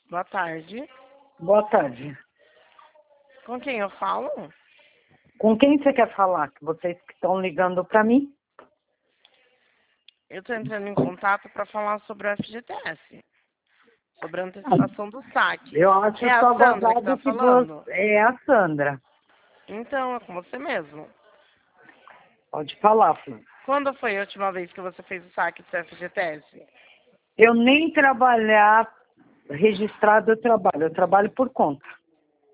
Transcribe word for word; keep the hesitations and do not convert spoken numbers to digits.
Boa tarde. Boa tarde. Com quem eu falo? Com quem você quer falar? Que vocês que estão ligando para mim? Eu estou entrando em contato para falar sobre o F G T S. Sobre a antecipação do saque. Eu acho É a só Sandra que gozado está que falando? você... É a Sandra. Então, é com você mesmo. Pode falar, Flávio. Quando foi a última vez que você fez o saque do F G T S? Eu nem trabalhar registrado eu trabalho. Eu trabalho por conta.